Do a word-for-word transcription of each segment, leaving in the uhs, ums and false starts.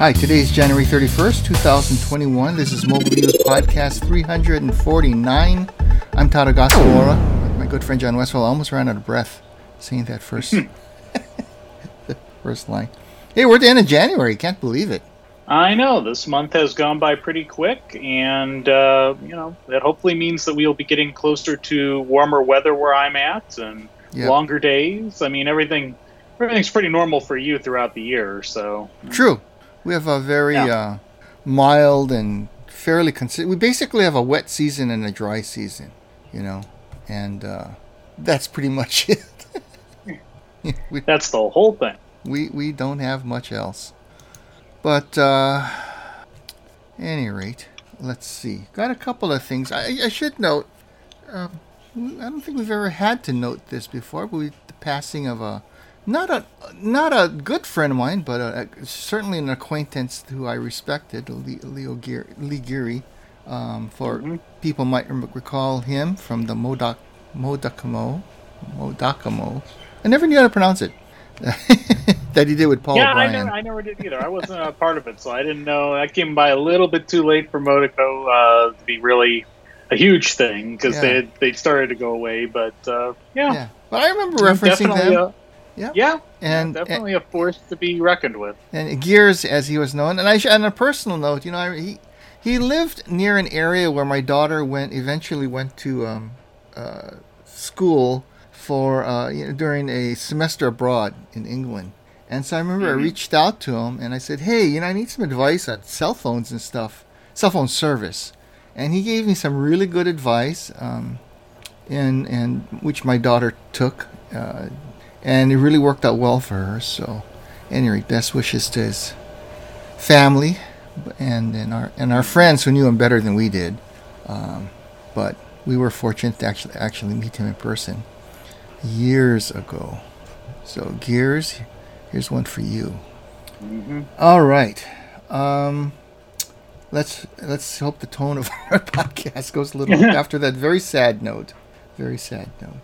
Hi, today is January thirty-first, twenty twenty-one. This is Mobile News Podcast three forty-nine. I'm Todd Agasawara. My good friend John Westfall. I almost ran out of breath saying that first, the first line. Hey, we're at the end of January. Can't believe it. I know. This month has gone by pretty quick, and, uh, you know, that hopefully means that we'll be getting closer to warmer weather where I'm at and yep. longer days. I mean, everything everything's pretty normal for you throughout the year, so. True. We have a very yeah. uh, mild and fairly consistent. We basically have a wet season and a dry season, you know, and uh, that's pretty much it. we, that's the whole thing. We we don't have much else. But uh, at any rate, let's see. Got a couple of things. I, I should note, uh, I don't think we've ever had to note this before, but we, the passing of a Not a not a good friend of mine, but a, a, certainly an acquaintance who I respected, Leo Geary, Lee Geary. Um, for mm-hmm. people might recall him from the Modoc Modakamo, Modakamo. I never knew how to pronounce it. That he did with Paul yeah, O'Brien. Yeah, I never, I never did either. I wasn't a part of it, so I didn't know. That came by a little bit too late for Modaco uh, to be really a huge thing because yeah. they they started to go away. But uh, yeah. yeah, but I remember referencing them. A, Yeah, yeah, and definitely and, a force to be reckoned with. And Gears, as he was known, and I on a personal note, you know, I, he he lived near an area where my daughter went eventually went to um, uh, school for uh, you know, during a semester abroad in England, and so I remember mm-hmm. I reached out to him and I said, hey, you know, I need some advice on cell phones and stuff, cell phone service, and he gave me some really good advice, um, and and which my daughter took. Uh, And it really worked out well for her. So, anyway, best wishes to his family and and our and our friends who knew him better than we did. Um, but we were fortunate to actually actually meet him in person years ago. So, Gears, here's one for you. Mm-hmm. All right. Um, let's let's hope the tone of our podcast goes a little after that very sad note. Very sad note.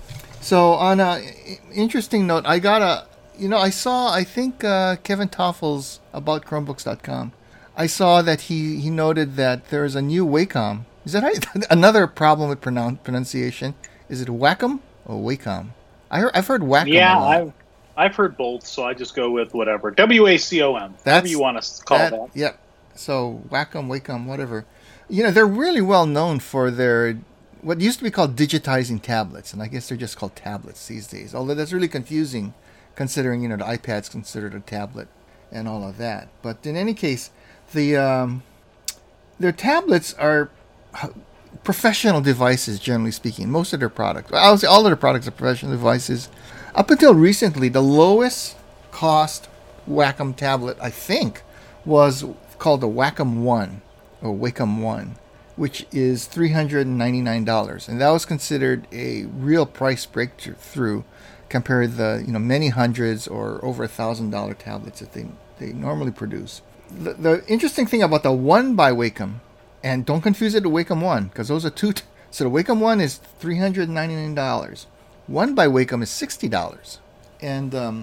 So on a interesting note, I got a, you know, I saw, I think uh, Kevin Toffel's about Chromebooks dot com. I saw that he, he noted that there is a new Wacom. Is that right? Another problem with pronoun- pronunciation? Is it Wacom or Wacom? I heard, I've heard Wacom. Yeah, I've I've heard both, so I just go with whatever. W A C O M. Whatever you want to call that. that. Yep. So Wacom, Wacom, whatever. You know, they're really well known for their what used to be called digitizing tablets, and I guess they're just called tablets these days. Although that's really confusing, considering you know the iPad's considered a tablet and all of that. But in any case, the um, their tablets are professional devices, generally speaking. Most of their products, I would say all of their products are professional devices. Up until recently, the lowest cost Wacom tablet, I think, was called the Wacom One or Wacom One, which is three hundred ninety-nine dollars, and that was considered a real price breakthrough compared to the you know many hundreds or over a thousand dollar tablets that they they normally produce. The, the interesting thing about the One by Wacom, and don't confuse it with Wacom One because those are two. T- so the Wacom One is three hundred ninety-nine dollars. One by Wacom is sixty dollars, and um,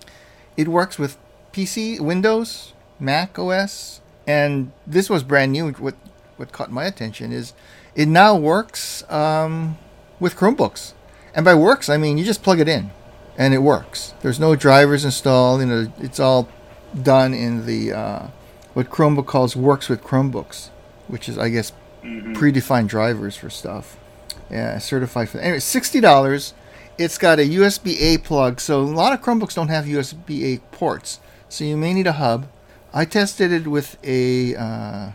it works with P C, Windows, Mac O S, and this was brand new. With What caught my attention is it now works um, with Chromebooks. And by works, I mean you just plug it in and it works. There's no drivers installed. You know, it's all done in the uh, what Chromebook calls works with Chromebooks, which is, I guess, mm-hmm. predefined drivers for stuff. Yeah, certified for. Anyway, sixty dollars. It's got a U S B A plug. So a lot of Chromebooks don't have U S B A ports. So you may need a hub. I tested it with a Uh,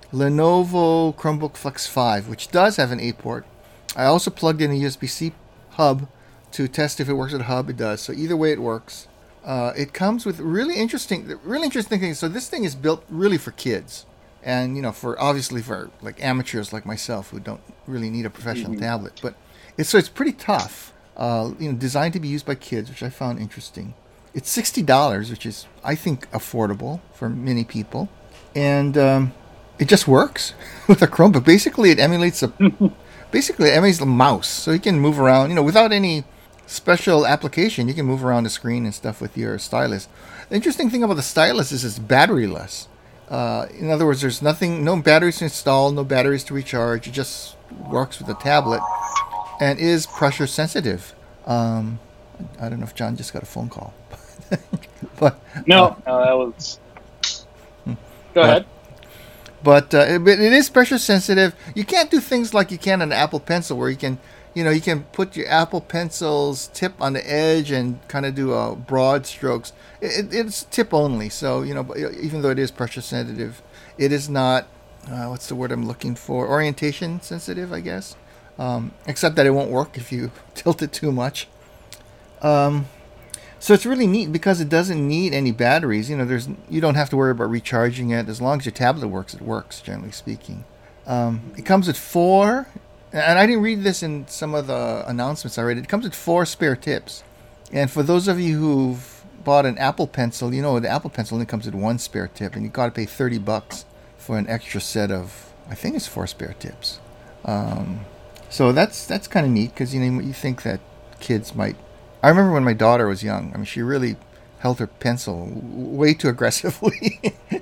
Lenovo Chromebook Flex five, which does have an A port. I also plugged in a U S B-C hub to test if it works at a hub. It does. So either way, it works. Uh, it comes with really interesting, really interesting things. So this thing is built really for kids, and you know, for obviously for like amateurs like myself who don't really need a professional mm-hmm. tablet. But it's so it's pretty tough. Uh, you know, designed to be used by kids, which I found interesting. It's sixty dollars, which is I think affordable for many people, and um, it just works with a Chromebook. Basically, it emulates a basically it emulates a mouse, so you can move around, you know, without any special application. You can move around the screen and stuff with your stylus. The interesting thing about the stylus is it's batteryless. Uh, in other words, there's nothing, no batteries to install, no batteries to recharge. It just works with the tablet and is pressure sensitive. Um, I don't know if John just got a phone call, but no, uh, no, that was. Go ahead. But uh, it, it is pressure sensitive. You can't do things like you can on an Apple Pencil, where you can, you know, you can put your Apple Pencil's tip on the edge and kind of do a broad strokes. It, it's tip only, so you know, even though it is pressure sensitive, it is not. Uh, what's the word I'm looking for? Orientation sensitive, I guess. Um, except that it won't work if you tilt it too much. Um, so it's really neat because it doesn't need any batteries. You know, there's you don't have to worry about recharging it. As long as your tablet works, it works, generally speaking. Um, it comes with four, and I didn't read this in some of the announcements I read. It comes with four spare tips. And for those of you who've bought an Apple Pencil, you know the Apple Pencil only comes with one spare tip, and you got to pay thirty bucks for an extra set of, I think it's four spare tips. Um, so that's that's kind of neat because you know you think that kids might. I remember when my daughter was young. I mean, she really held her pencil way too aggressively,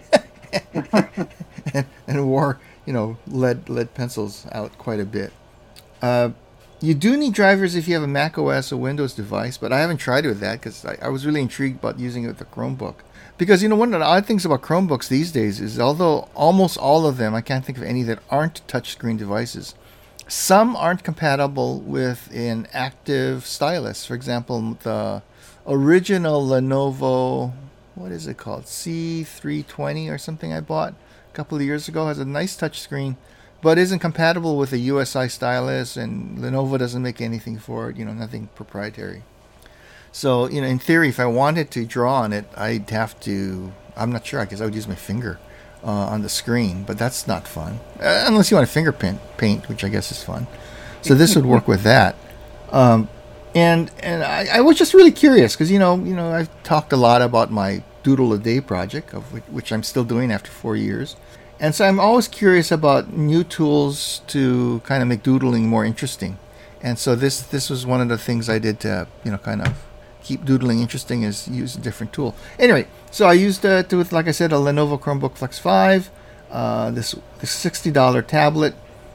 and, and wore you know lead lead pencils out quite a bit. Uh, you do need drivers if you have a Mac O S or Windows device, but I haven't tried it with that because I, I was really intrigued about using it with the Chromebook. Because you know one of the odd things about Chromebooks these days is although almost all of them, I can't think of any that aren't touchscreen devices. Some aren't compatible with an active stylus. For example, the original Lenovo, what is it called? C three twenty or something I bought a couple of years ago has a nice touchscreen, but isn't compatible with a U S I stylus, and Lenovo doesn't make anything for it, you know, nothing proprietary. So, you know, in theory, if I wanted to draw on it, I'd have to, I'm not sure, I guess I would use my finger. Uh, on the screen, but that's not fun uh, unless you want to finger paint, paint, which I guess is fun. So this would work with that. Um, and and I, I was just really curious because you know you know I've talked a lot about my Doodle a Day project, of which, which I'm still doing after four years, and so I'm always curious about new tools to kind of make doodling more interesting. And so this this was one of the things I did to you know kind of keep doodling interesting, is use a different tool. Anyway, so I used uh, to with like I said a Lenovo Chromebook Flex five, uh, this, this sixty dollars tablet,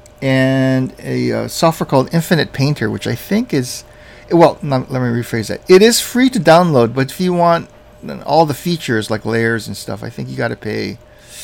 and a uh, software called Infinite Painter, which I think is well. Not, let me rephrase that. It is free to download, but if you want all the features like layers and stuff, I think you got to pay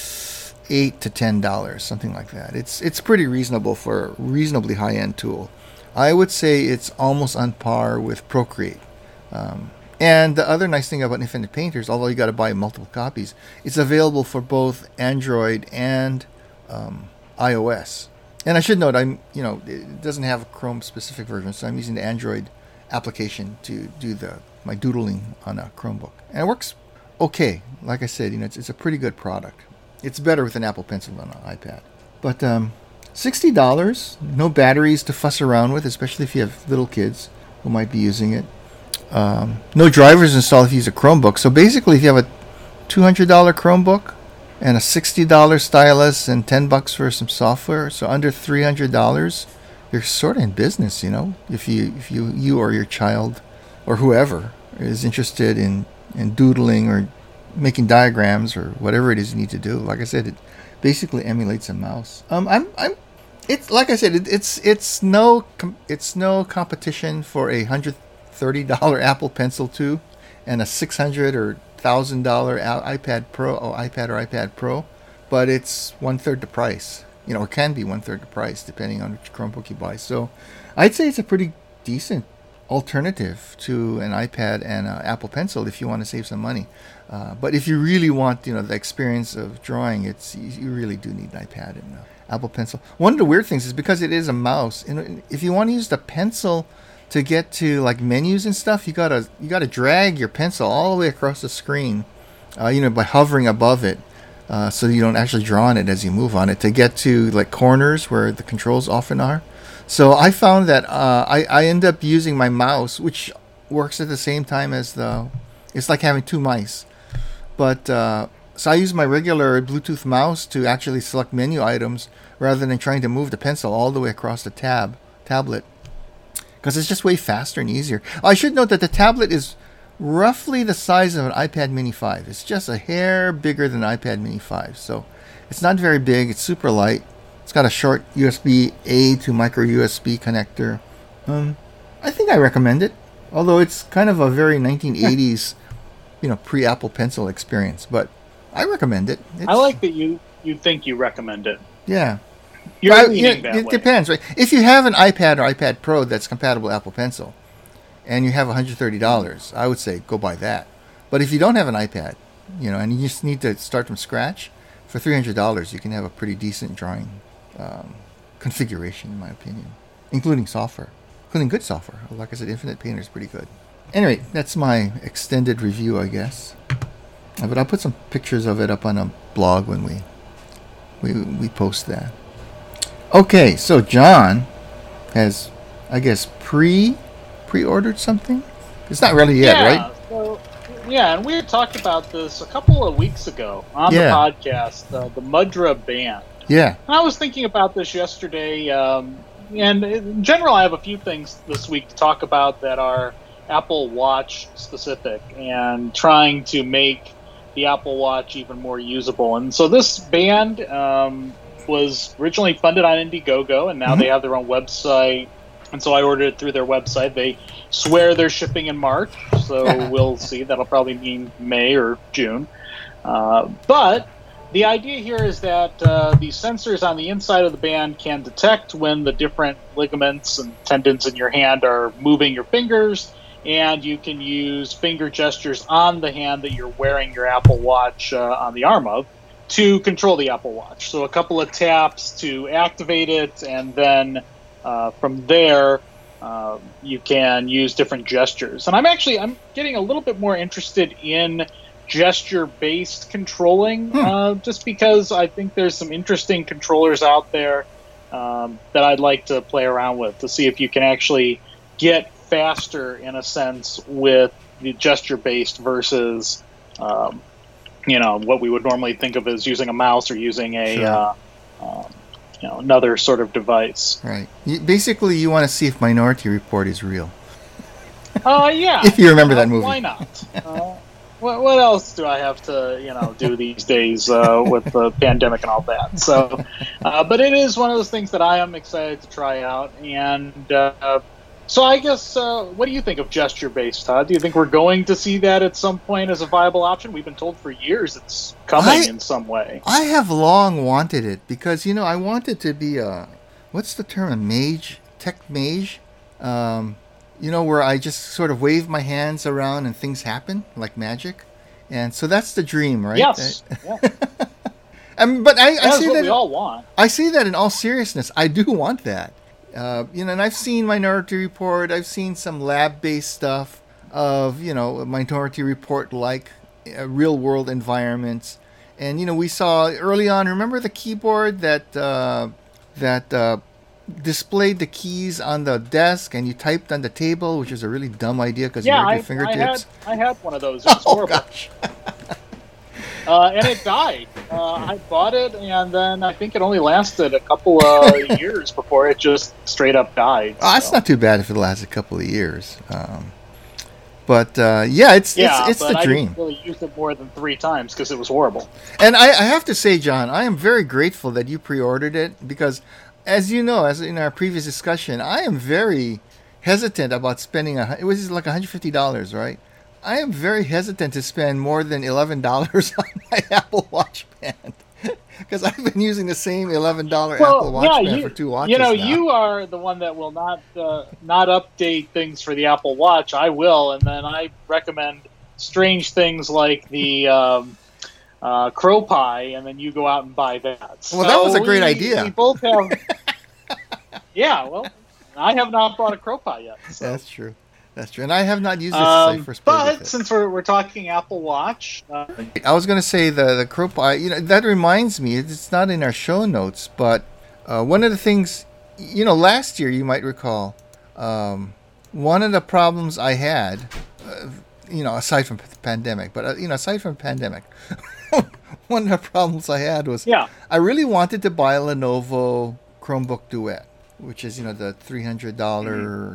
eight to ten dollars, something like that. It's it's pretty reasonable for a reasonably high end tool. I would say it's almost on par with Procreate. Um, and the other nice thing about Infinite Painter is, although you got to buy multiple copies, it's available for both Android and um, iOS. And I should note, I'm you know it doesn't have a Chrome specific version, so I'm using the Android application to do the my doodling on a Chromebook, and it works okay. Like I said, you know it's it's a pretty good product. It's better with an Apple Pencil than an iPad. But um, sixty dollars, no batteries to fuss around with, especially if you have little kids who might be using it. Um, no drivers installed if you use a Chromebook. So basically, if you have a two hundred dollars Chromebook and a sixty dollars stylus and ten bucks for some software, so under three hundred dollars, you're sort of in business, you know. If you if you you or your child or whoever is interested in, in doodling or making diagrams or whatever it is you need to do, like I said, it basically emulates a mouse. Um, I'm I'm. It's like I said, it, it's it's no com- it's no competition for a hundred. thirty dollars Apple Pencil two and a six hundred dollars or one thousand dollars iPad Pro or iPad or iPad Pro, but it's one third the price, you know, or can be one third the price depending on which Chromebook you buy. So I'd say it's a pretty decent alternative to an iPad and an Apple Pencil if you want to save some money. Uh, but if you really want, you know, the experience of drawing, it's you really do need an iPad and an Apple Pencil. One of the weird things is because it is a mouse, and if you want to use the pencil to get to like menus and stuff, you gotta you gotta drag your pencil all the way across the screen, uh, you know, by hovering above it, uh, so you don't actually draw on it as you move on it to get to like corners where the controls often are. So I found that uh, I I end up using my mouse, which works at the same time as the. It's like having two mice, but uh, so I use my regular Bluetooth mouse to actually select menu items rather than trying to move the pencil all the way across the tab tablet. because it's just way faster and easier. I should note that the tablet is roughly the size of an iPad Mini five. It's just a hair bigger than an iPad Mini five. So it's not very big. It's super light. It's got a short U S B A to micro U S B connector. Um, I think I recommend it. Although it's kind of a very nineteen eighties, you know, pre-Apple Pencil experience. But I recommend it. It's, I like that you, you think you recommend it. Yeah. You're I, leaning you know, that it way. depends, right? If you have an iPad or iPad Pro that's compatible with Apple Pencil, and you have one hundred thirty dollars, I would say go buy that. But if you don't have an iPad, you know, and you just need to start from scratch, for three hundred dollars you can have a pretty decent drawing um, configuration, in my opinion, including software, including good software. Like I said, Infinite Painter is pretty good. Anyway, that's my extended review, I guess. Uh, But I'll put some pictures of it up on a blog when we we we post that. Okay, so John has, I guess, pre pre-ordered something. It's not really yet, yeah, right? So, yeah, and we had talked about this a couple of weeks ago on Yeah. the podcast, uh, the Mudra band. Yeah. And I was thinking about this yesterday, um, and in general, I have a few things this week to talk about that are Apple Watch specific and trying to make the Apple Watch even more usable. And so this band um, was originally funded on Indiegogo, and now Mm-hmm. they have their own website. And so I ordered it through their website. They swear they're shipping in March, so we'll see. That'll probably mean May or June. Uh, but the idea here is that uh, the sensors on the inside of the band can detect when the different ligaments and tendons in your hand are moving your fingers, and you can use finger gestures on the hand that you're wearing your Apple Watch uh, on the arm of to control the Apple Watch. So a couple of taps to activate it, and then uh, from there uh, you can use different gestures. And I'm actually I'm getting a little bit more interested in gesture-based controlling, Hmm. uh, just because I think there's some interesting controllers out there um, that I'd like to play around with to see if you can actually get faster, in a sense, with the gesture-based versus, um, you know, what we would normally think of as using a mouse or using a, Sure. uh, um, you know, another sort of device. Right. You, basically, you want to see if Minority Report is real. Uh, yeah. If you remember that Uh, movie. Why not? Uh, what, what else do I have to, you know, do these days uh, with the pandemic and all that? So, uh, but it is one of those things that I am excited to try out. And uh, so I guess, uh, what do you think of gesture-based, Todd? Do you think we're going to see that at some point as a viable option? We've been told for years it's coming I- in some way. I have long wanted it because, you know, I wanted to be a, what's the term, a mage, tech mage? Um, you know, where I just sort of wave my hands around and things happen like magic. And so that's the dream, right? Yes. I, Yeah. um, but I, I That's say what that we all want. I say that in all seriousness. I do want that. Uh, you know, and I've seen Minority Report. I've seen some lab-based stuff of, you know, Minority Report-like uh, real-world environments. And, you know, we saw early on, remember the keyboard that uh, that uh, displayed the keys on the desk and you typed on the table, which is a really dumb idea because Yeah, you I, had your I fingertips. had I had one of those. It was Oh, horrible. gosh. Uh, and it died. Uh, I bought it, and then I think it only lasted a couple of years before it just straight up died. Oh, that's so. not too bad if it lasts a couple of years. Um, but, uh, yeah, it's, Yeah, it's, it's but the I dream. didn't really use it more than three times because it was horrible. And I, I have to say, John, I am very grateful that you pre-ordered it because, as you know, as in our previous discussion, I am very hesitant about spending. A, it was like one hundred fifty dollars, right? I am very hesitant to spend more than eleven dollars on my Apple Watch band because I've been using the same eleven dollars Apple Watch yeah, band you, for two watches you know, now. you are the one that will not uh, not update things for the Apple Watch. I will, and then I recommend strange things like the um, uh, Crow Pie, and then you go out and buy that. Well, that was a So great we- idea. We both have. Yeah, well, I have not bought a Crow Pie yet. So. That's true. That's true. And I have not used it Um, since I first played with but it. since we're, we're talking Apple Watch, uh, I was going to say the the Crow Pie. You know, that reminds me. It's not in our show notes, but uh, one of the things, you know, last year you might recall, um, one of the problems I had, uh, you know, aside from the pandemic, but uh, you know, aside from pandemic, one of the problems I had was yeah, I really wanted to buy a Lenovo Chromebook Duet, which is, you know, the three hundred dollars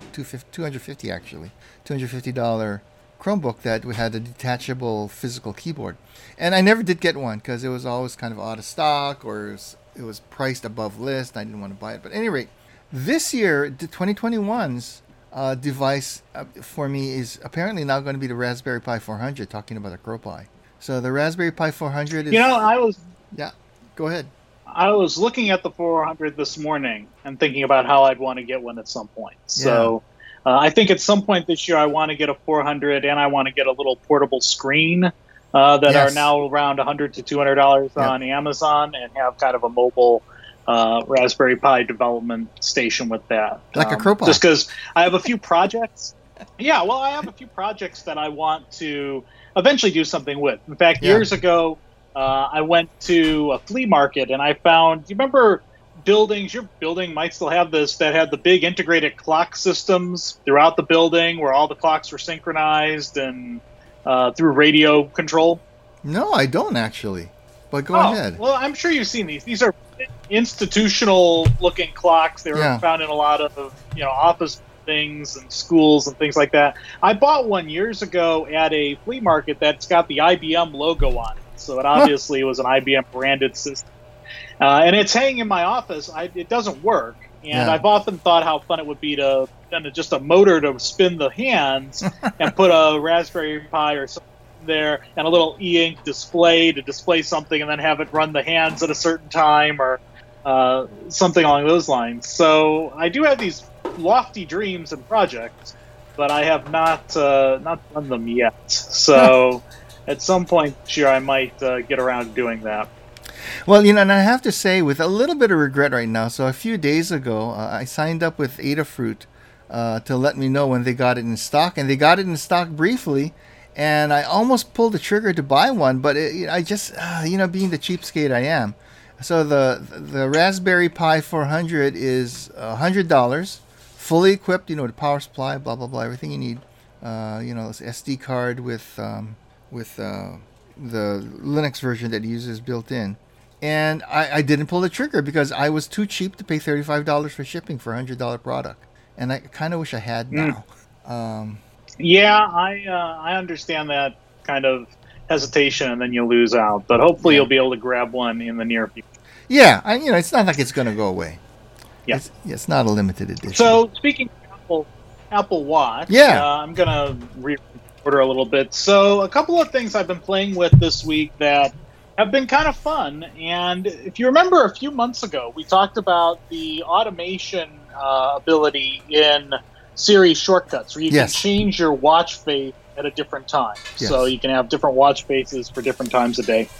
two hundred fifty dollars actually, two hundred fifty dollars Chromebook that had a detachable physical keyboard. And I never did get one because it was always kind of out of stock, or it was, it was priced above list. I didn't want to buy it. But at any rate, this year, the twenty twenty-one's uh, device uh, for me is apparently now going to be the Raspberry Pi four hundred, talking about a CrowPi. So the Raspberry Pi four hundred is... You know, I was... Yeah, go ahead. I was looking at the four hundred this morning and thinking about how I'd want to get one at some point. So... Yeah. Uh, I think at some point this year I want to get a four hundred, and I want to get a little portable screen uh, that yes. are now around one hundred to two hundred dollars yep. on Amazon, and have kind of a mobile uh, Raspberry Pi development station with that. Like um, a CrowPi. Just because I have a few projects. Yeah, well, I have a few projects that I want to eventually do something with. In fact, yeah. years ago, uh, I went to a flea market, and I found, do you remember... buildings, your building might still have this, that had the big integrated clock systems throughout the building where all the clocks were synchronized and uh, through radio control? No, I don't actually. But go oh, ahead. Well, I'm sure you've seen these. These are institutional looking clocks. They were yeah. found in a lot of, you know, office things and schools and things like that. I bought one years ago at a flea market that's got the I B M logo on it. So it obviously was an I B M branded system. Uh, and it's hanging in my office. I, it doesn't work. And yeah. I've often thought how fun it would be to send just a motor to spin the hands and put a Raspberry Pi or something there and a little e-ink display to display something, and then have it run the hands at a certain time, or uh, something along those lines. So I do have these lofty dreams and projects, but I have not uh, not done them yet. So at some point this year I might uh, get around to doing that. Well, you know, and I have to say, with a little bit of regret right now, so a few days ago, uh, I signed up with Adafruit uh, to let me know when they got it in stock, and they got it in stock briefly, and I almost pulled the trigger to buy one, but it, I just, uh, you know, being the cheapskate I am. So the the Raspberry Pi four hundred is one hundred dollars, fully equipped, you know, the power supply, blah, blah, blah, everything you need. Uh, you know, this S D card with, um, with uh, the Linux version that it uses built in. And I, I didn't pull the trigger because I was too cheap to pay thirty-five dollars for shipping for a one hundred dollars product. And I kind of wish I had now. Mm. Um, yeah, I uh, I understand that kind of hesitation, and then you lose out. But hopefully yeah. you'll be able to grab one in the near future. Yeah, I, you know, it's not like it's going to go away. Yeah. It's, it's not a limited edition. So speaking of Apple, Apple Watch, yeah. uh, I'm going to reorder a little bit. So a couple of things I've been playing with this week that have been kind of fun. And if you remember a few months ago, we talked about the automation uh, ability in Siri shortcuts, where you yes. can change your watch face at a different time. Yes. So you can have different watch faces for different times a day.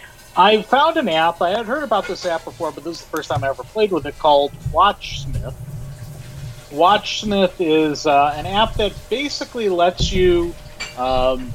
I found an app. I had heard about this app before, but this is the first time I ever played with it, called WatchSmith. WatchSmith is uh, an app that basically lets you um,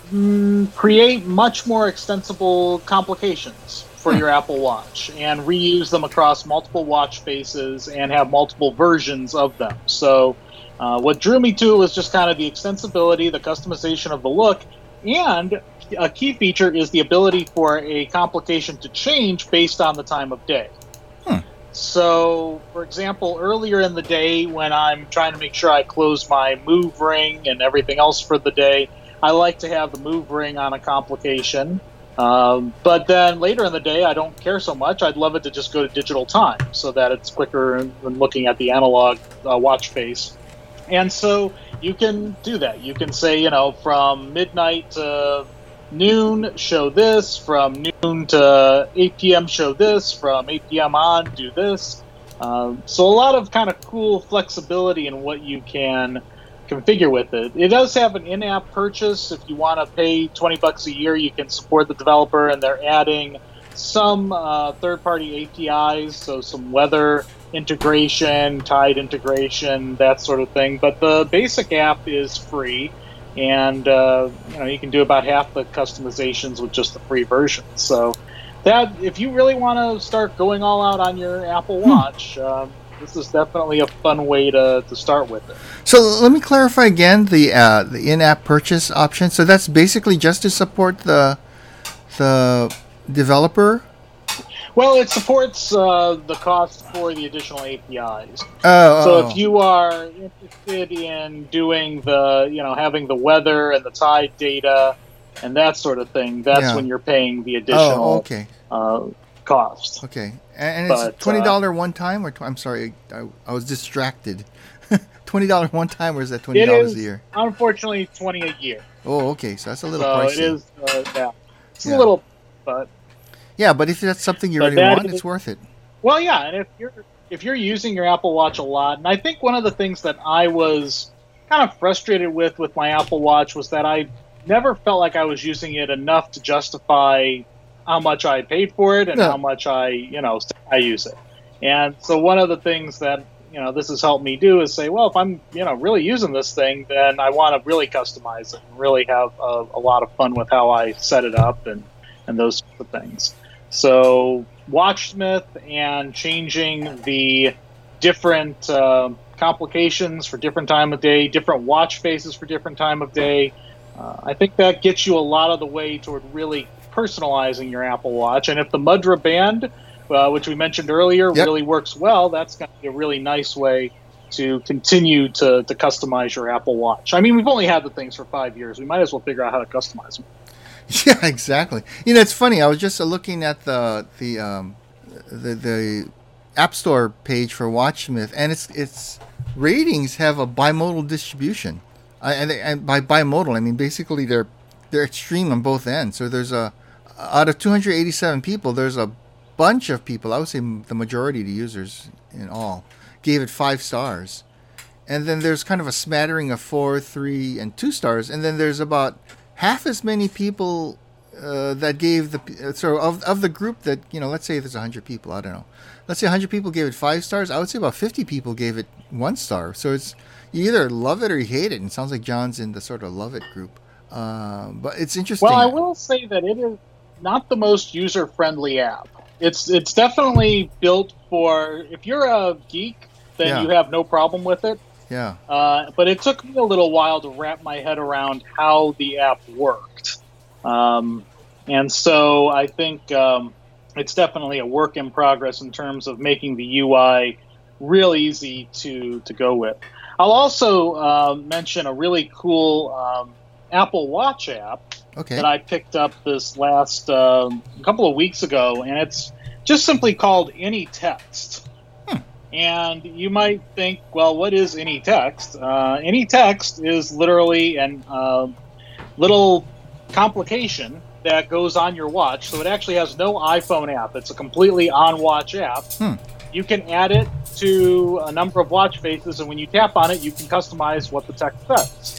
create much more extensible complications for your Apple Watch and reuse them across multiple watch faces and have multiple versions of them. So uh, what drew me to it was just kind of the extensibility, the customization of the look, and a key feature is the ability for a complication to change based on the time of day. Hmm. So, for example, earlier in the day when I'm trying to make sure I close my move ring and everything else for the day, I like to have the move ring on a complication. Um, but then later in the day, I don't care so much. I'd love it to just go to digital time so that it's quicker than looking at the analog uh, watch face. And so you can do that. You can say, you know, from midnight to noon, show this. From noon to eight p.m., show this. From eight p.m. on, do this. Um, so a lot of kind of cool flexibility in what you can configure with it. It does have an in-app purchase. If you want to pay twenty bucks a year, you can support the developer, and they're adding some uh, third-party A P Is, so some weather integration, Tide integration, that sort of thing. But the basic app is free, and uh, you know, you can do about half the customizations with just the free version. So that, if you really want to start going all out on your Apple Watch, hmm. um, this is definitely a fun way to, to start with it. So let me clarify again the uh, the in-app purchase option. So that's basically just to support the the developer? Well, it supports uh, the cost for the additional A P Is. Oh, so oh. if you are interested in doing the, you know, having the weather and the tide data and that sort of thing, that's Yeah. when you're paying the additional Oh, okay. uh, cost. Okay, and, and it's But, twenty dollar uh, one time, or tw- I'm sorry, I, I was distracted. Twenty dollar one time, or is that twenty It dollars is, a year? unfortunately, twenty a year. Oh, okay, so that's a little So pricey. it is, uh, yeah, it's Yeah. a little, but Yeah, but if that's something you But really that want, is- it's worth it. well, yeah, and if you're if you're using your Apple Watch a lot, and I think one of the things that I was kind of frustrated with with my Apple Watch was that I never felt like I was using it enough to justify how much I paid for it and Yeah. how much I, you know, I use it. And so one of the things that, you know, this has helped me do is say, well, if I'm, you know, really using this thing, then I want to really customize it and really have a, a lot of fun with how I set it up and, and those sorts of things. So WatchSmith and changing the different uh, complications for different time of day, different watch faces for different time of day, uh, I think that gets you a lot of the way toward really personalizing your Apple Watch. And if the Mudra Band, uh, which we mentioned earlier, Yep. really works well, that's going to be a really nice way to continue to, to customize your Apple Watch. I mean, we've only had the things for five years. We might as well figure out how to customize them. Yeah, exactly. You know, it's funny. I was just uh, looking at the the um, the the App Store page for WatchSmith, and its its ratings have a bimodal distribution. I, and, and by bimodal, I mean basically they're they're extreme on both ends. So there's a out of two hundred eighty-seven people, there's a bunch of people. I would say the majority of the users in all gave it five stars, and then there's kind of a smattering of four, three, and two stars, and then there's about half as many people uh, that gave the so of of the group that, you know, let's say there's one hundred people, I don't know, let's say one hundred people gave it five stars. I would say about fifty people gave it one star. So it's, you either love it or you hate it, and it sounds like John's in the sort of love it group. Um, but it's interesting. Well, I will say that it is not the most user-friendly app. It's it's definitely built for, if you're a geek, then Yeah. you have no problem with it. Yeah. Uh, but it took me a little while to wrap my head around how the app worked. Um, and so I think um, it's definitely a work in progress in terms of making the U I real easy to, to go with. I'll also uh, mention a really cool um, Apple Watch app Okay. that I picked up this last um, couple of weeks ago, and it's just simply called AnyText. Hmm. And you might think, well, what is AnyText? Uh, AnyText is literally an uh, little complication that goes on your watch. So it actually has no iPhone app. It's a completely on-watch app. Hmm. You can add it to a number of watch faces, and when you tap on it, you can customize what the text says.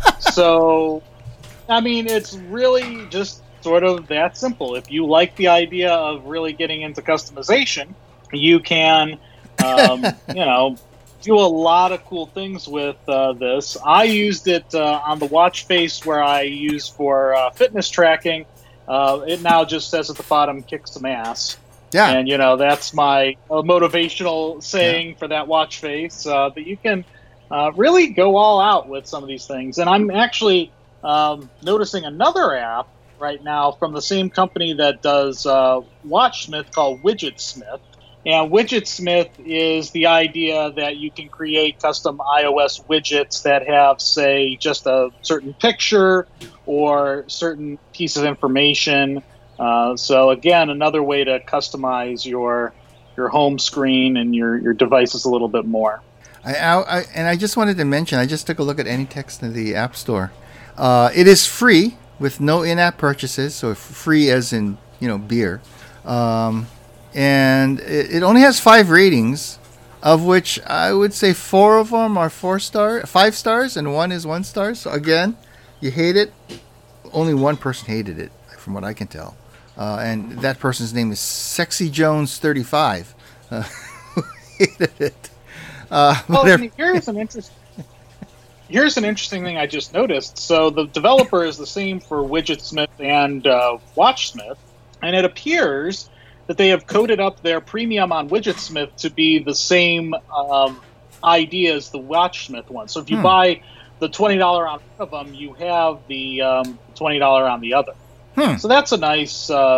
So, I mean, it's really just sort of that simple. If you like the idea of really getting into customization, you can, um, you know, do a lot of cool things with uh, this. I used it uh, on the watch face where I use for uh, fitness tracking. Uh, it now just says at the bottom, kick some ass. Yeah. And, you know, that's my uh, motivational saying yeah. for that watch face. Uh, but you can uh, really go all out with some of these things. And I'm actually um, noticing another app right now from the same company that does uh, WatchSmith called WidgetSmith. And WidgetSmith is the idea that you can create custom iOS widgets that have, say, just a certain picture or certain piece of information. Uh, so again, another way to customize your your home screen and your, your devices a little bit more. I, I, I and I just wanted to mention, I just took a look at AnyText in the App Store. Uh, it is free with no in-app purchases, so free as in, you know, beer. Um, and it, it only has five ratings, of which I would say four of them are four star, five stars, and one is one star. So again, you hate it. Only one person hated it, from what I can tell. Uh, and that person's name is Sexy Jones thirty-five. Uh, who hated it. Uh, well, I mean, here's an interesting. Here's an interesting thing I just noticed. So the developer is the same for WidgetSmith and uh, WatchSmith, and it appears that they have coded up their premium on WidgetSmith to be the same um, idea as the WatchSmith one. So if you hmm. buy the twenty dollars on one of them, you have the um, twenty dollars on the other. Hmm. So that's a nice uh,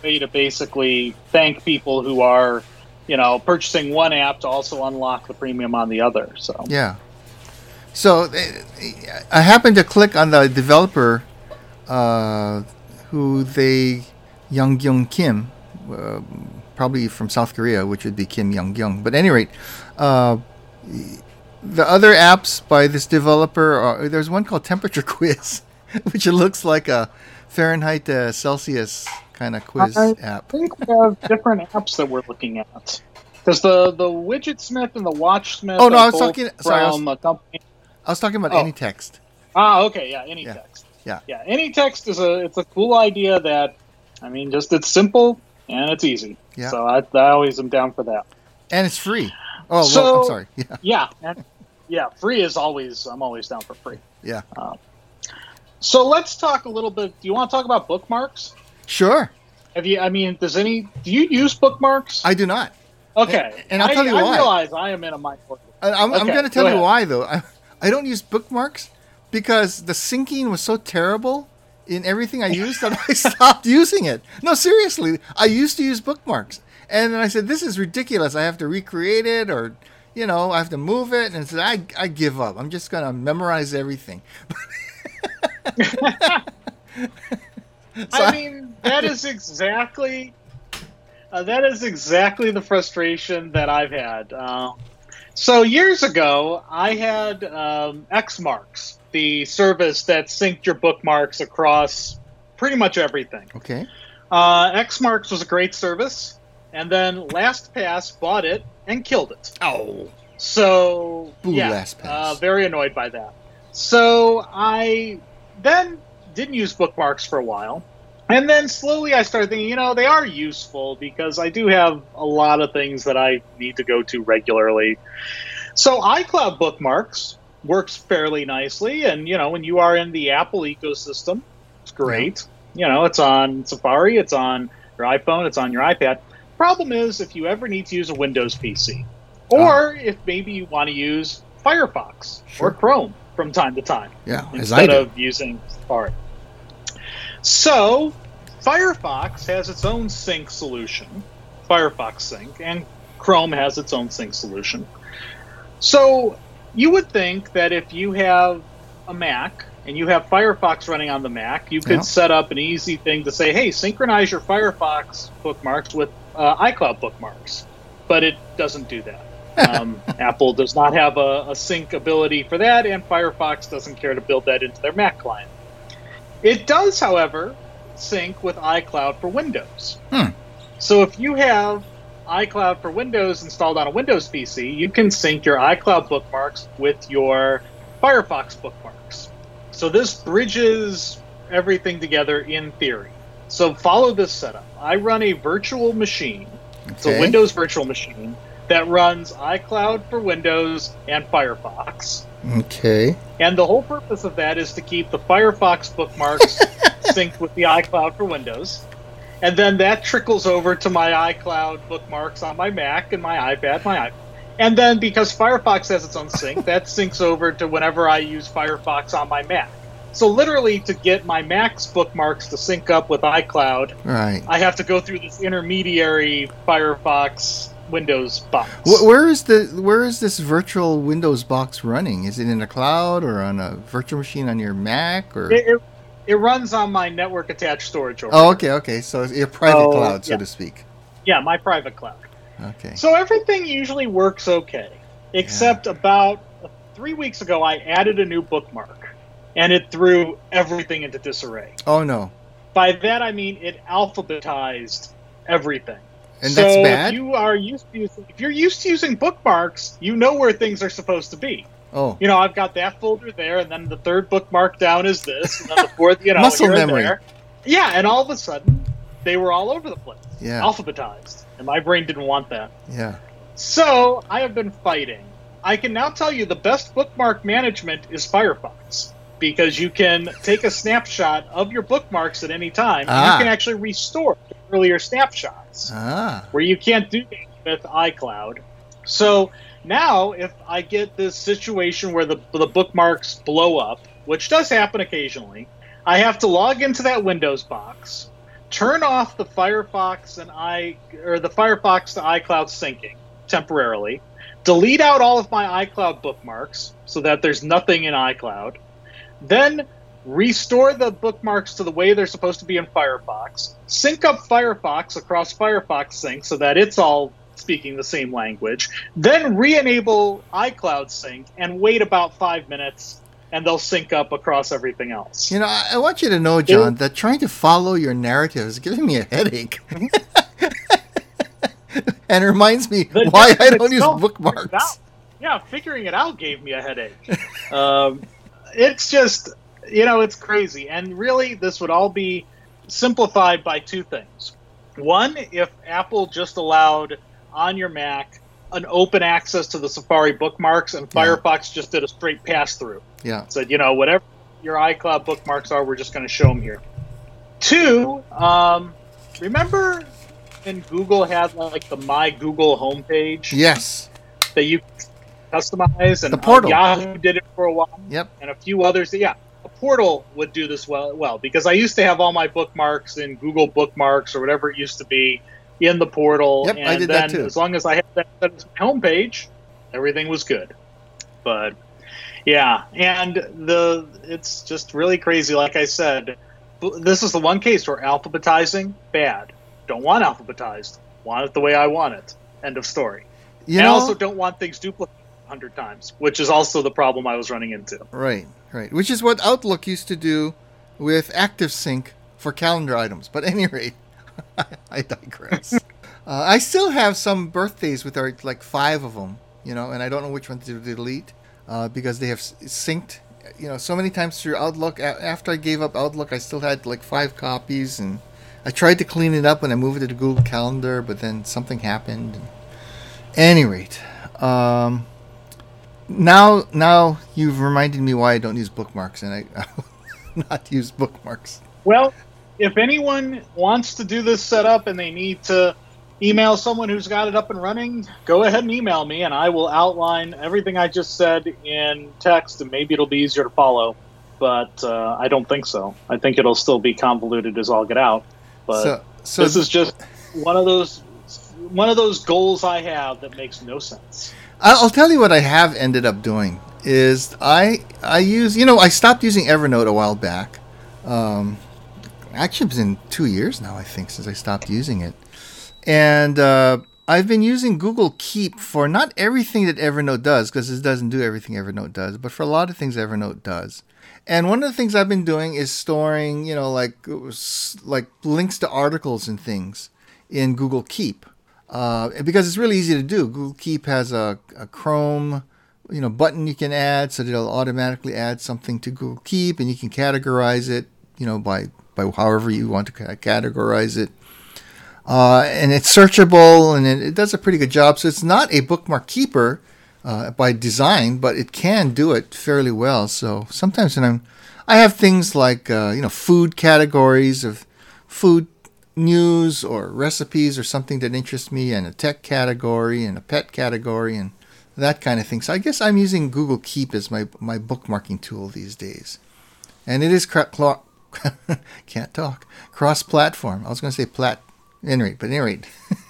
way to basically thank people who are, you know, purchasing one app to also unlock the premium on the other. So yeah. So I happened to click on the developer, uh, who they Young Kyung Kim, uh, probably from South Korea, which would be Kim Young Kyung. But at any rate, uh, the other apps by this developer, are, there's one called Temperature Quiz, which it looks like a Fahrenheit uh, Celsius kind of quiz I app. I think we have different apps that we're looking at. Because the, the Widgetsmith and the WatchSmith Oh, no, are I was both talking- sorry, I was- from a company. I was talking about Oh. AnyText. Ah, okay, yeah, AnyText. Yeah. Yeah, AnyText is a it's a cool idea that, I mean, just it's simple and it's easy. Yeah. So I, I always am down for that. And it's free. Oh, So- well, I'm sorry. Yeah. Yeah, and, yeah, free is always, I'm always down for free. Yeah. So let's talk a little bit, do you want to talk about bookmarks? Sure. Have you, I mean, does any, do you use bookmarks? I do not. Okay. and- and I'll I- tell you I why. realize I am in a minority. I, I'm, I'm Okay, going to tell go you ahead. why, though. I, I don't use bookmarks because the syncing was so terrible in everything I used that I stopped using it. No, seriously. I used to use bookmarks. And then I said, this is ridiculous. I have to recreate it or, you know, I have to move it. And I said, I, I give up. I'm just going to memorize everything. So I mean, that is exactly uh, that is exactly the frustration that I've had. Um, so years ago, I had um, Xmarks, the service that synced your bookmarks across pretty much everything. Okay. Uh, Xmarks was a great service, and then LastPass bought it and killed it. Oh. So Boo, yeah, LastPass. uh, very annoyed by that. So I then didn't use bookmarks for a while, and then slowly I started thinking, you know, they are useful because I do have a lot of things that I need to go to regularly. So iCloud bookmarks works fairly nicely, and you know, when you are in the Apple ecosystem, it's great. You know, it's on Safari, it's on your iPhone, it's on your iPad. Problem is, if you ever need to use a Windows P C, or if maybe you want to use Firefox Sure. or Chrome from time to time, Yeah, as I instead do. of using Safari. So, Firefox has its own sync solution, Firefox Sync, and Chrome has its own sync solution. So, you would think that if you have a Mac and you have Firefox running on the Mac, you could Yeah. set up an easy thing to say, hey, synchronize your Firefox bookmarks with uh, iCloud bookmarks. But it doesn't do that. Um, Apple does not have a, a sync ability for that, and Firefox doesn't care to build that into their Mac client. It does, however, sync with iCloud for Windows. Hmm. So if you have iCloud for Windows installed on a Windows P C, you can sync your iCloud bookmarks with your Firefox bookmarks. So this bridges everything together in theory. So follow this setup. I run a virtual machine. It's Okay. a Windows virtual machine that runs iCloud for Windows and Firefox. Okay. And the whole purpose of that is to keep the Firefox bookmarks synced with the iCloud for Windows. And then that trickles over to my iCloud bookmarks on my Mac and my iPad, my iPhone. And then because Firefox has its own sync, that syncs over to whenever I use Firefox on my Mac. So literally, to get my Mac's bookmarks to sync up with iCloud, Right. I have to go through this intermediary Firefox Windows box. Wh- Where is the where is this virtual Windows box running? Is it in the cloud or on a virtual machine on your Mac or? It, it, it runs on my network attached storage over Oh, here. okay, okay. So it's your private Oh, cloud, so yeah. to speak. Yeah, my private cloud. Okay. So everything usually works okay, except about three weeks ago I added a new bookmark, and it threw everything into disarray. Oh no. By that I mean it alphabetized everything. And so that's bad? If you are used to using, if you're used to using bookmarks, you know where things are supposed to be. Oh. You know, I've got that folder there, and then the third bookmark down is this, and then the fourth, you know, Muscle here and memory. there. Yeah, and all of a sudden, they were all over the place, Yeah. alphabetized, and my brain didn't want that. Yeah. So I have been fighting. I can now tell you the best bookmark management is Firefox, because you can take a snapshot of your bookmarks at any time, and Ah. you can actually restore earlier snapshots, Ah. where you can't do that with iCloud. So now, if I get this situation where the, the bookmarks blow up, which does happen occasionally, I have to log into that Windows box, turn off the Firefox and i or the Firefox to iCloud syncing temporarily, delete out all of my iCloud bookmarks so that there's nothing in iCloud, then restore the bookmarks to the way they're supposed to be in Firefox, sync up Firefox across Firefox Sync so that it's all speaking the same language, then re-enable iCloud Sync and wait about five minutes, and they'll sync up across everything else. You know, I, I want you to know, John, that trying to follow your narrative is giving me a headache. And it reminds me the why I don't use bookmarks. Yeah, figuring it out gave me a headache. um, it's just, you know, it's crazy. And really, this would all be simplified by two things. One, if Apple just allowed on your Mac an open access to the Safari bookmarks, and Firefox yeah. just did a straight pass-through. Yeah. Said, you know, whatever your iCloud bookmarks are, we're just going to show them here. Two, um, remember when Google had like the My Google homepage? Yes. That you customize, and the portal. Uh, Yahoo did it for a while. Yep. And a few others. Yeah, a portal would do this well, well because I used to have all my bookmarks in Google Bookmarks or whatever it used to be in the portal. Yep, and I did then that too. As long as I had that as my homepage, everything was good. But yeah, and the it's just really crazy. Like I said, this is the one case where alphabetizing, bad. Don't want alphabetized. Want it the way I want it. End of story. You and know, I also don't want things duplicated a hundred times, which is also the problem I was running into. Right, right. Which is what Outlook used to do with ActiveSync for calendar items. But at any rate, I digress. uh, I still have some birthdays with our, like five of them, you know, and I don't know which one to delete uh, because they have synced, you know, so many times through Outlook. A- after I gave up Outlook, I still had like five copies, and I tried to clean it up when I moved it to Google Calendar, but then something happened. At any rate, um, now now you've reminded me why I don't use bookmarks, and I, I will not use bookmarks. Well, if anyone wants to do this setup and they need to email someone who's got it up and running, go ahead and email me, and I will outline everything I just said in text, and maybe it'll be easier to follow. But uh, I don't think so. I think it'll still be convoluted as all get out. But so, so this is just one of those one of those goals I have that makes no sense. I'll tell you what I have ended up doing is I I use, you know, I stopped using Evernote a while back. Um, actually, it's been two years now, I think, since I stopped using it. And uh, I've been using Google Keep for not everything that Evernote does, because it doesn't do everything Evernote does, but for a lot of things Evernote does. And one of the things I've been doing is storing, you know, like like links to articles and things in Google Keep. Uh, because it's really easy to do. Google Keep has a, a Chrome, you know, button you can add, so that it'll automatically add something to Google Keep, and you can categorize it, you know, by, by however you want to categorize it. Uh, and it's searchable, and it, it does a pretty good job. So it's not a bookmark keeper uh, by design, but it can do it fairly well. So sometimes when I'm, I have things like uh, you know, food categories of food news or recipes or something that interests me, and a tech category and a pet category and that kind of thing. So I guess I'm using Google Keep as my my bookmarking tool these days, and it is cr- cl- can't talk cross-platform. I was going to say plat. Any rate, but at any rate,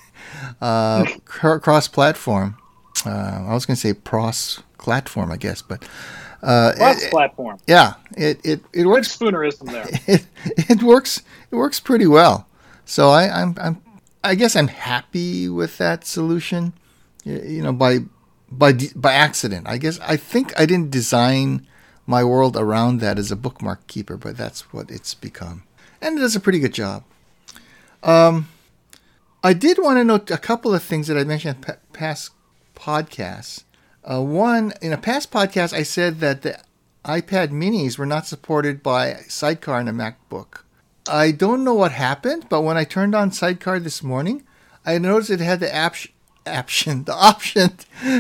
uh, cr- cross-platform. Uh, I was going to say pros-platform, I guess, but uh, cross-platform. It, yeah, it it it works. Good spoonerism there. It it works. It works pretty well. So I, I'm I'm I guess I'm happy with that solution. You know, by by by accident. I guess I think I didn't design my world around that as a bookmark keeper, but that's what it's become, and it does a pretty good job. Um. I did want to note a couple of things that I mentioned in past podcasts. Uh, one, in a past podcast, I said that the iPad minis were not supported by Sidecar in a MacBook. I don't know what happened, but when I turned on Sidecar this morning, I noticed it had the ap- option, the option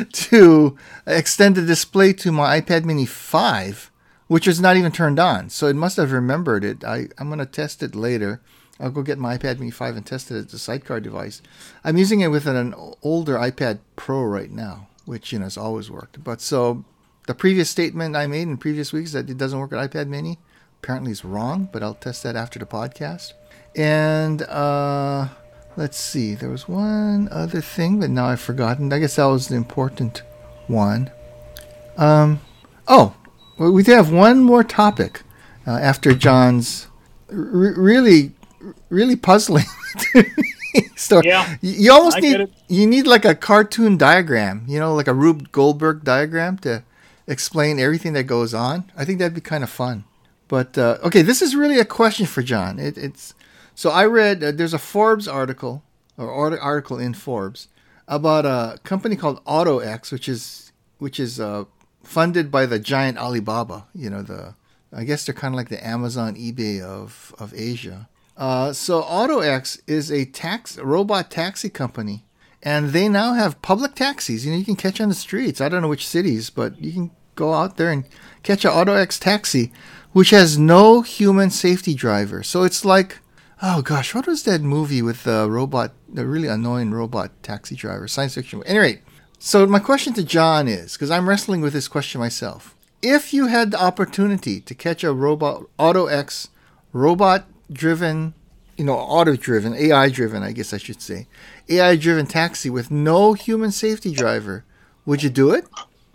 to extend the display to my iPad mini five, which was not even turned on. So it must have remembered it. I, I'm going to test it later. I'll go get my iPad mini five and test it as a Sidecar device. I'm using it with an older iPad Pro right now, which, you know, has always worked. But so the previous statement I made in previous weeks that it doesn't work with iPad mini apparently is wrong, but I'll test that after the podcast. And uh, let's see, there was one other thing, but now I've forgotten. I guess that was the important one. Um, oh, well, we do have one more topic uh, after John's r- really, really puzzling story. Yeah, you, you almost I need you need like a cartoon diagram, you know, like a Rube Goldberg diagram to explain everything that goes on. I think that'd be kind of fun. But uh, okay, this is really a question for John. It, it's so I read uh, there's a Forbes article or article in Forbes about a company called AutoX, which is which is uh, funded by the giant Alibaba. You know, the I guess they're kind of like the Amazon, eBay of of Asia. Uh, so AutoX is a tax a robot taxi company, and they now have public taxis. You know, you can catch on the streets. I don't know which cities, but you can go out there and catch an AutoX taxi, which has no human safety driver. So it's like, oh gosh, what was that movie with the robot, the really annoying robot taxi driver, science fiction? Anyway, so my question to John is, because I'm wrestling with this question myself, if you had the opportunity to catch a robot, AutoX, robot-driven, you know, auto-driven, A I-driven, I guess I should say, A I-driven taxi with no human safety driver, would you do it?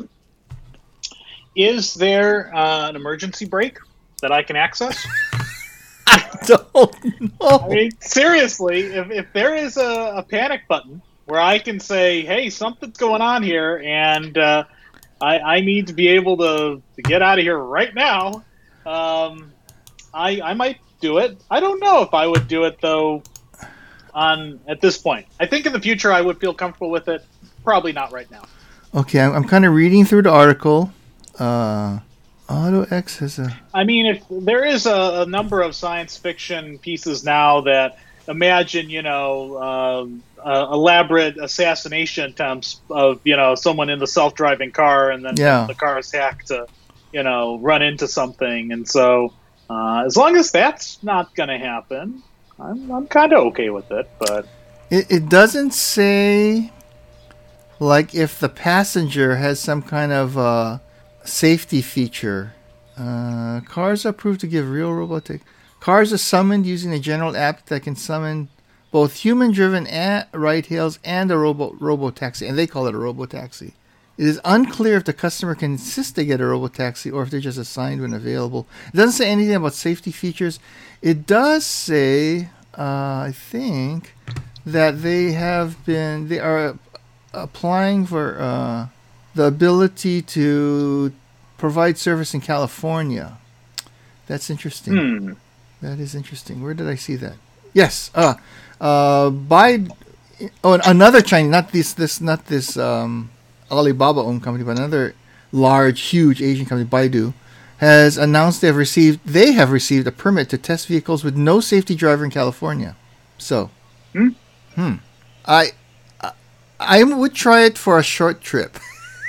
Is there uh, an emergency brake that I can access? I don't know. I mean, seriously, if, if there is a, a panic button where I can say, hey, something's going on here, and uh, I, I need to be able to, to get out of here right now, um, I, I might do it. I don't know if I would do it, though, on at this point. I think in the future I would feel comfortable with it. Probably not right now. Okay, I'm, I'm kind of reading through the article. Uh, AutoX has a... I mean, if there is a, a number of science fiction pieces now that imagine, you know, um, uh, elaborate assassination attempts of, you know, someone in the self-driving car, and then yeah. the car is hacked to, you know, run into something. And so uh, as long as that's not going to happen, I'm, I'm kind of okay with it. But it, it doesn't say, like, if the passenger has some kind of... Uh, safety feature. Uh, cars are proved to give real robotic. Cars are summoned using a general app that can summon both human-driven a- ride hails and a robo robo taxi, and they call it a robo taxi. It is unclear if the customer can insist they get a robo taxi or if they're just assigned when available. It doesn't say anything about safety features. It does say, uh, I think, that they have been they are applying for. Uh, the ability to provide service in California. That's interesting. Hmm. That is interesting. Where did I see that? Yes. Uh, uh, by oh, another Chinese, not this, this, not this um, Alibaba-owned company, but another large, huge Asian company, Baidu, has announced they have received they have received a permit to test vehicles with no safety driver in California. So, hmm, hmm, I, I, I would try it for a short trip.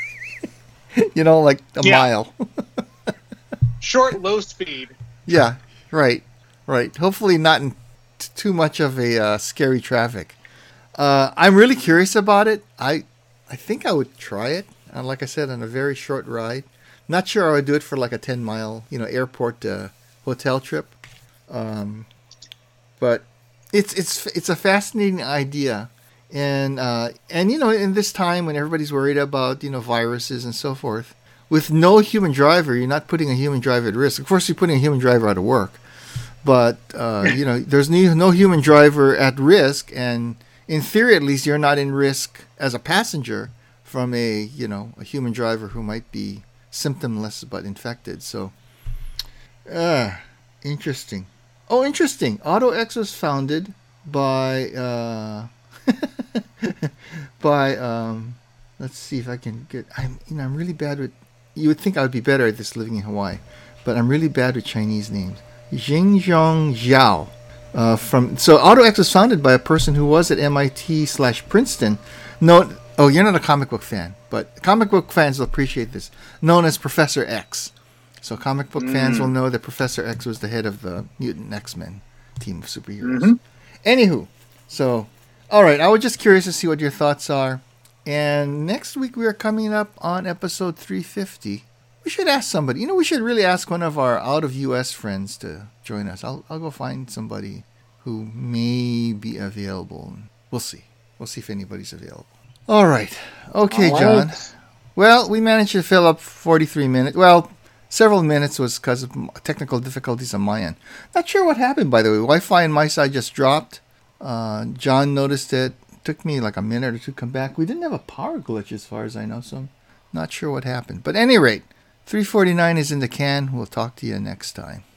You know, like a yeah. mile. Short, low speed. Yeah, right, right. Hopefully not in t- too much of a uh, scary traffic. Uh, I'm really curious about it. I I think I would try it. Uh, like I said, on a very short ride. Not sure I would do it for like a ten mile, you know, airport uh, hotel trip. Um, but it's it's it's a fascinating idea. And, uh, and you know, in this time when everybody's worried about, you know, viruses and so forth, with no human driver, you're not putting a human driver at risk. Of course, you're putting a human driver out of work. But, uh, you know, there's no, no human driver at risk. And in theory, at least, you're not in risk as a passenger from a, you know, a human driver who might be symptomless but infected. So, uh, interesting. Oh, interesting. AutoX was founded by... Uh, by um let's see if I can get I'm you know I'm really bad with you would think I would be better at this living in Hawaii, but I'm really bad with Chinese names. Xinjiang Zhao. Uh, from so AutoX was founded by a person who was at M I T slash Princeton. No, oh, you're not a comic book fan, but comic book fans will appreciate this. Known as Professor X. So comic book mm. fans will know that Professor X was the head of the Mutant X-Men team of superheroes. Mm-hmm. Anywho, so. All right, I was just curious to see what your thoughts are. And next week we are coming up on episode three fifty. We should ask somebody. You know, we should really ask one of our out-of-U S friends to join us. I'll I'll go find somebody who may be available. We'll see. We'll see if anybody's available. All right. Okay, All John. right. Well, we managed to fill up forty-three minutes. Well, several minutes was because of technical difficulties on my end. Not sure what happened, by the way. Wi-Fi on my side just dropped. Uh, John noticed it. Took me like a minute or two to come back. We didn't have a power glitch as far as I know, so I'm not sure what happened. But at any rate, three forty-nine is in the can. We'll talk to you next time.